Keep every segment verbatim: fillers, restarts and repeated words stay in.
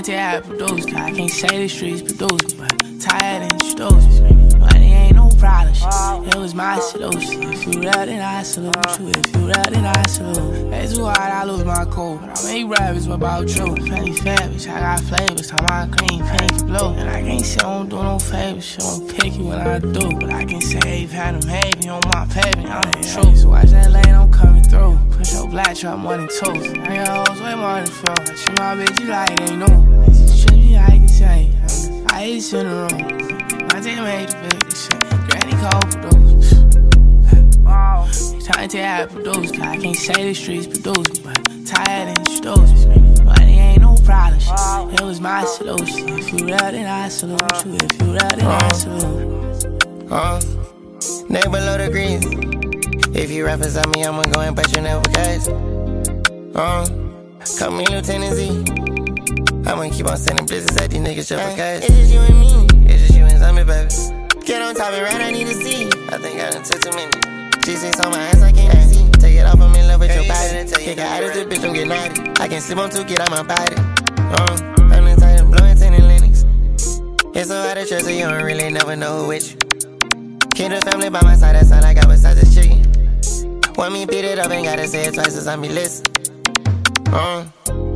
Trying to have produced, I can't say the streets produced, but tired and introduced. Money ain't no problem, shit. It was my solution. If you real, then I salute you. If you real, then I salute. It's too hard, I lose my cool. But I make rappers, what about you? Penny Fabulous, I got flavors, time I clean, pink, blue. And I can't say I don't do no favors, shit, I don't pick you when I do. But I can say, hey, had them heavy on my pavement, I'm the truth. So watch that lane, I'm coming through. Push your black truck more than two. I got hoes way more than four. I treat my bitch, you like they know. This treat me like the same. I hate you in the room. My team made the biggest shit. Granny cold produced. Trying to have produced. I can't say the streets produced, but tired and introduced. Money ain't no problem, shit. It was my solution. If you real, then I salute you. If you real, then I salute. Uh, never below the greens. If you rappers on me, I'ma go and bet you never catch. Uh, call me Lieutenant Z. I'ma keep on sending blizzards at these niggas just for cash. It's just you and me. It's just you and Zombie, baby. Get on top of it, right? I need to see. I think I done took too many. G six on my ass, I can't see. Take it off, I'm in love with your body. Kick her out of this bitch, don't get naughty. I can sleep on two, get out my body. Uh, I'm the type of blowing ten in Linux. It's so hard to trust, so you don't really never know who with you. Keep the family by my side, that's all I got besides the chicken. Want me beat it up, ain't gotta say it twice as I be listen. Uh.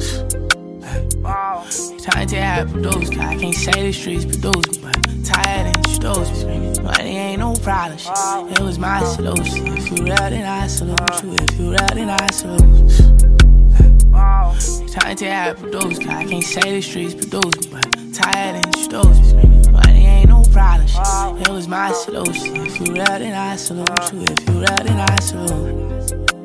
Trying to have produced, I can't say the streets produced, but tired and introduced. Money ain't no problem, shit. It was my solution. If you real, then I salute you. If you real, then I salute. Trying to have produced, I can't say the streets produced, but tired and introduced. Money ain't no problem, shit. It was my solution. If you real, then I salute you. If you real, then I salute.